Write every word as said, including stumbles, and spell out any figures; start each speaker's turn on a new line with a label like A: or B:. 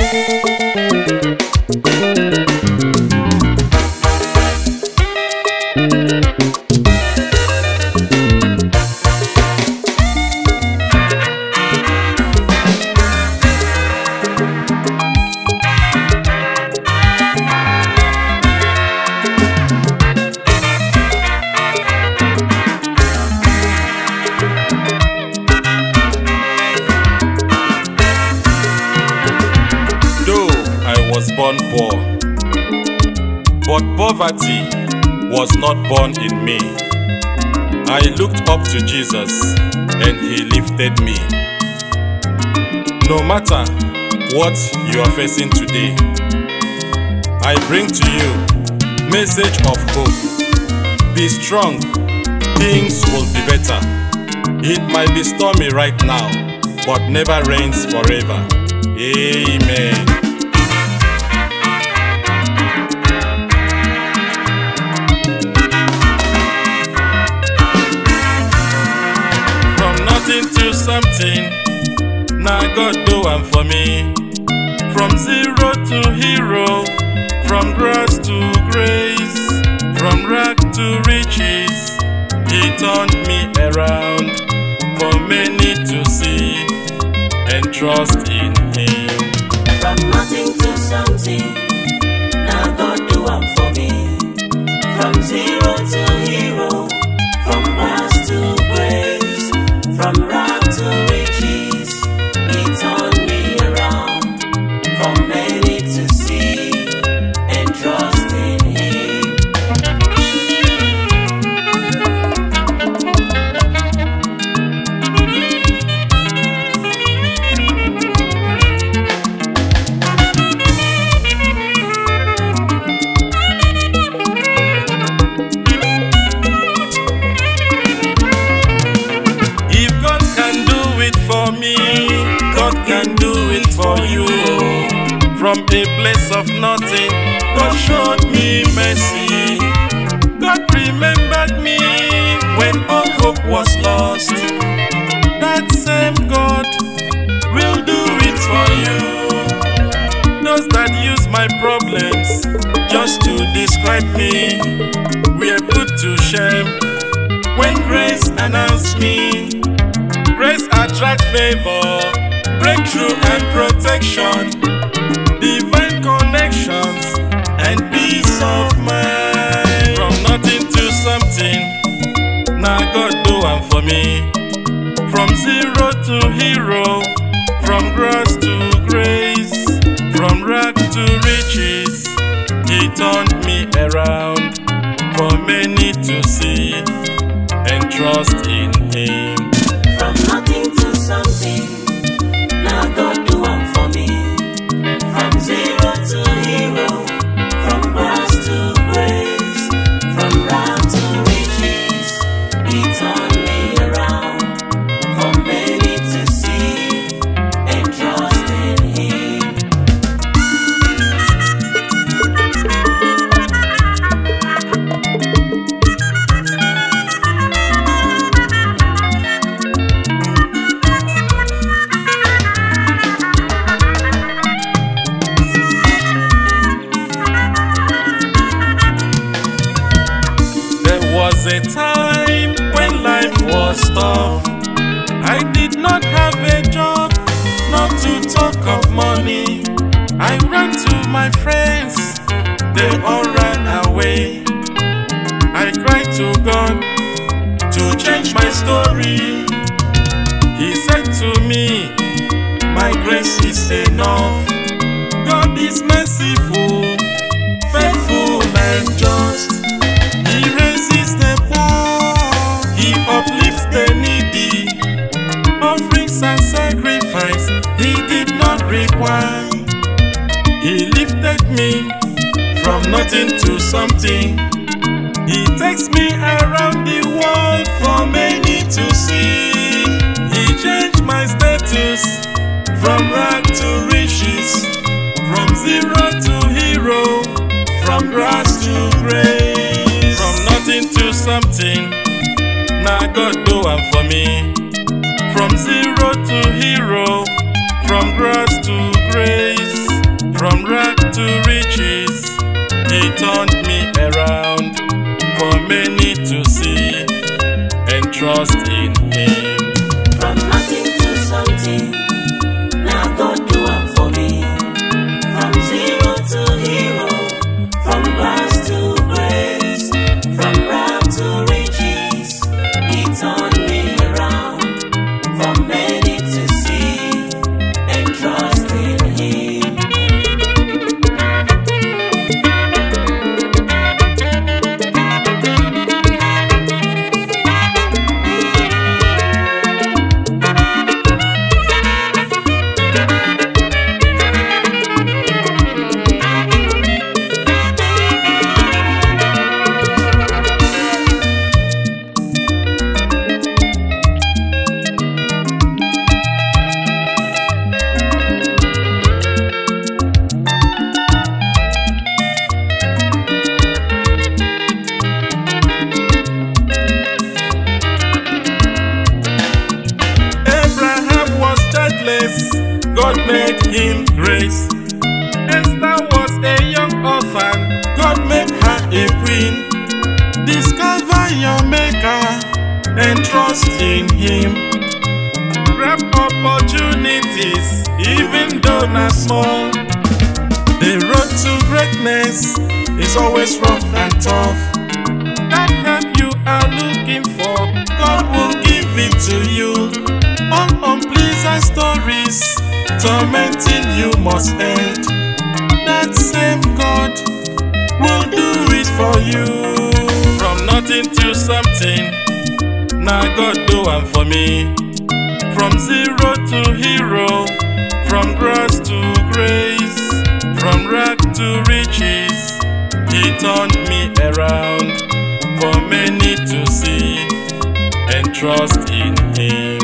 A: Was born poor, but poverty was not born in me. I looked up to Jesus and He lifted me. No matter what you are facing today, I bring to you message of hope. Be strong, things will be better. It might be stormy right now, but never rains forever. Amen. To something, now God do am for me. From zero to hero, from grass to grace, from rag to riches, He turned me around for many to see and trust in Him.
B: From nothing to something, now God do am for me. From zero to hero, from grass to grace, from rag to riches, He turned me around for many to see and trust in Him.
A: For me, God can do it for you. From a place of nothing, God showed me mercy. God remembered me when all hope was lost. That same God will do it for you. Those that use my problems just to describe me were put to shame when grace announced me. Grace attracts favor, breakthrough and protection, divine connections and peace of mind. From nothing to something, now God do am for me. From zero to hero, from grass to grace, from rag to riches, He turned me around for many to see and trust in Him.
B: From nothing to something, now God do am for me. From zero to hero, from grass to grace, from rag to riches, He turned me around for many to see and trust in Him.
A: Was a time when life was tough. I did not have a job, not to talk of money. I ran to my friends, they all ran away. I cried to God to change my story. He said to me, my grace is enough. God is merciful, faithful and just. He raises the poor, He uplifts the needy. Offerings and sacrifice He did not require. He lifted me from nothing to something. He takes me around the world for many to see. He changed my status from rag to riches, from zero to hero, from grass to grace. From nothing to something, now God do am for me. From zero to hero, from grass to grace, From rag to riches, He turned me around for many to see and trust in Him.
B: From nothing to something, now God do am for me. From zero to hero, from grass to grace, from rag to riches, He turned me around for many to see and trust in Him.
A: God made him grace. Esther was a young orphan. God made her a queen. Discover your maker and trust in Him. Grab opportunities, even though not small. The road to greatness is always rough and tough. That help you are looking for, God will give it to you. All unpleasant stories tormenting you must end. That same God will do it for you. From nothing to something, now God do am for me. From zero to hero, from grass to grace, from rag to riches, He turned me around for many to see and trust in Him.